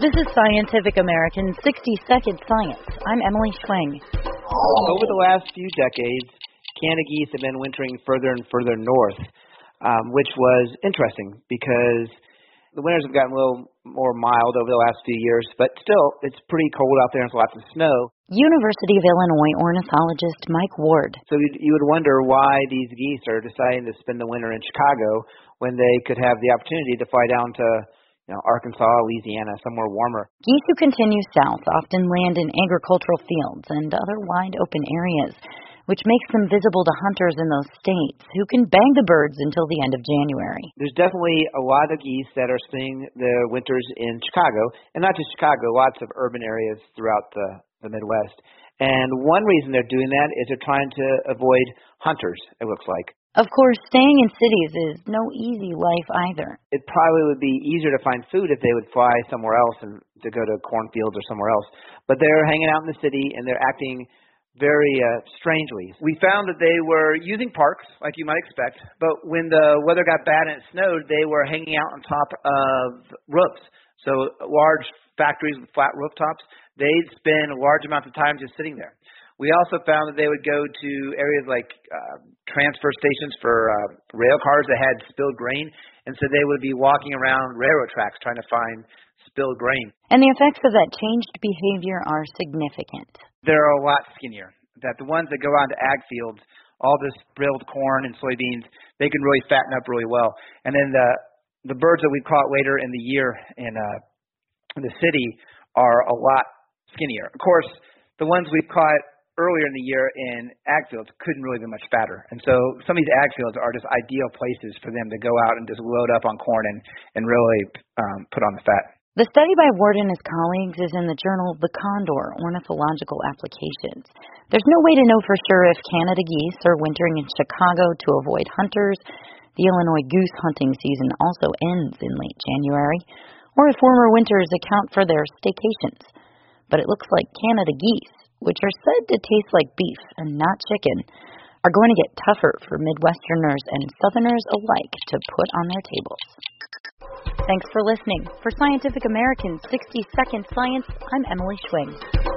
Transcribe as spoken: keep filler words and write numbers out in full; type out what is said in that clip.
This is Scientific American sixty second Science. I'm Emily Schwing. Over the last few decades, Canada geese have been wintering further and further north, um, which was interesting because the winters have gotten a little more mild over the last few years, but still, it's pretty cold out there and there's lots of snow. University of Illinois ornithologist Mike Ward. So you, you would wonder why these geese are deciding to spend the winter in Chicago when they could have the opportunity to fly down to you know, Arkansas, Louisiana, somewhere warmer. Geese who continue south often land in agricultural fields and other wide open areas, which makes them visible to hunters in those states who can bag the birds until the end of January. There's definitely a lot of geese that are spending their winters in Chicago, and not just Chicago, lots of urban areas throughout the, the Midwest. And one reason they're doing that is they're trying to avoid hunters, it looks like. Of course, staying in cities is no easy life either. It probably would be easier to find food if they would fly somewhere else and to go to cornfields or somewhere else. But they're hanging out in the city, and they're acting very uh, strangely. We found that they were using parks, like you might expect, but when the weather got bad and it snowed, they were hanging out on top of roofs. So large factories with flat rooftops, they'd spend a large amount of time just sitting there. We also found that they would go to areas like uh, transfer stations for uh, rail cars that had spilled grain, and so they would be walking around railroad tracks trying to find spilled grain. And the effects of that changed behavior are significant. They're a lot skinnier. That the ones that go out to ag fields, all this spilled corn and soybeans, they can really fatten up really well. And then the the birds that we caught later in the year in, uh, in the city are a lot skinnier. Of course, the ones we caught earlier in the year in ag fields couldn't really be much fatter. And so some of these ag fields are just ideal places for them to go out and just load up on corn and, and really um, put on the fat. The study by Ward and his colleagues is in the journal The Condor, Ornithological Applications. There's no way to know for sure if Canada geese are wintering in Chicago to avoid hunters. The Illinois goose hunting season also ends in late January, or if warmer winters account for their staycations. But it looks like Canada geese, which are said to taste like beef and not chicken, are going to get tougher for Midwesterners and Southerners alike to put on their tables. Thanks for listening. For Scientific American sixty second Science, I'm Emily Schwing.